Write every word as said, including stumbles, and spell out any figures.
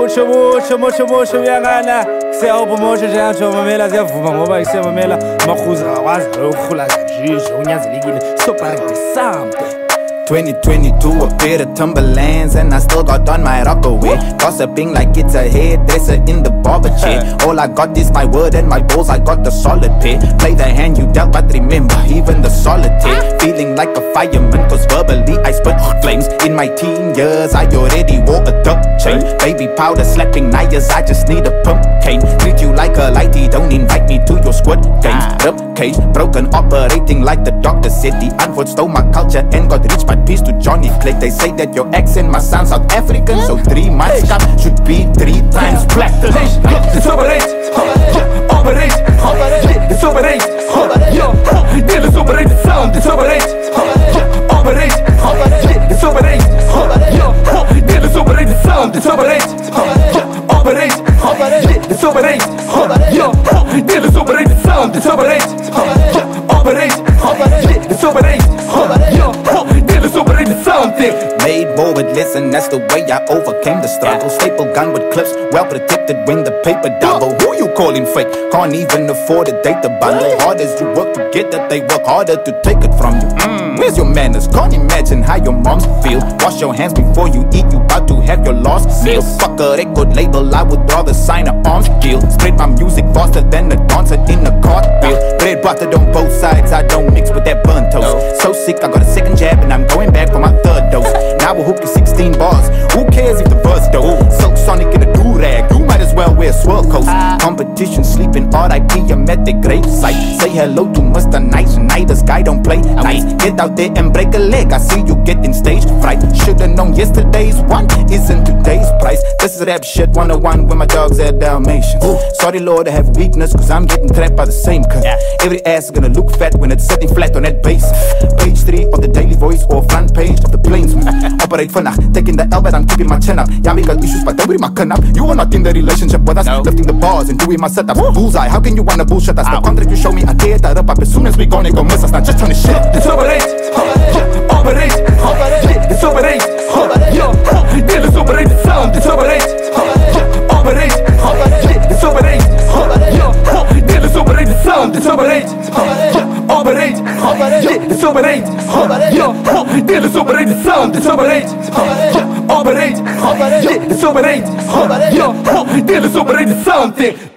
mucho mucho mucho mucho uyangana siyawubumosha njengathi mamela siyavuma ngoba isiyamamela makhuza akwazi ukukhula kanjisho unyanzelekile so practice something. twenty twenty-two, a bit of Timberlands, and I still got on my Rockaway. Gossiping like it's a hairdresser in the barber chair. All I got is my word and my balls, I got the solid pair. Play the hand you dealt, but remember, even the solitaire. Feeling like a fireman, cause verbally I spit flames. In my teen years, I already wore a duck chain. Baby powder slapping knives, I just need a pump cane. Treat you like a lighty, don't invite me to your squad game. Rib cage, broken, operating like the doctor said. The unfold stole my culture and got rich by peace to Johnny Clay. They say that your accent must sound South African, so three months come should be three times black. It's operate, operate, it's operate, yo, dealers operate the sound, it's operate, operate, it's operate, yo, dealers operate the sound, it's operate, operate, it's operate, yo, dealers operate the sound, it's operate, operate, it's operate, yo, dealers operate the sound thing. Made more with less, and that's the way I overcame the struggle. Staple gun with clips, well protected when the paper double. Who you calling fake? Can't even afford a data bundle. Hard as you work to get that, they work harder to take it from you. Mm. Where's your manners? Can't imagine how your moms feel. Wash your hands before you eat, you about to have your last meal. Fuck a record label, I would rather sign an arms deal. Spread my music faster than a dancer in a cartwheel. Bread buttered on both sides, I don't mix with that burnt toast. So sick, I got a second jab and I'm going back for my third dose. Now we'll hook you sixteen bars. Who cares if the verse though? Silk Sonic in a do-rag, you might as well wear swirl coats. Competition sleeping, R I P, I'm at the grave site. Say hello to Mister Nice Night, this guy don't play nice. Get out there and break a leg, I see you getting stage fright. Should've known yesterday's one isn't today's price. This is rap shit one oh one when my dogs are Dalmatians. Sorry Lord, I have weakness cause I'm getting trapped by the same cut. Every ass is gonna look fat when it's sitting flat on that base. Page three of the Daily Voice or front page of the Plainsman. Operate for now, taking the L but I'm keeping my chin up. Yeah, we got issues but don't worry my chin up. You are not in the relationship with us, no. Lifting the bars and doing my setups. Woo. Bullseye, how can you wanna bullshit us? Ow. The contract you show me, I tear that up, up as soon as we gonna go miss us. Not just trying to shit. It's operate, operate, it's operate, yo, dealers operate the sound, it's operate, operate, it's operate, yo, dealers operate the sound, it's operate, operate, it's operate, yo, dealers operate the sound, it's operate, operate, it's operate, yo, dealers operate the sound thing.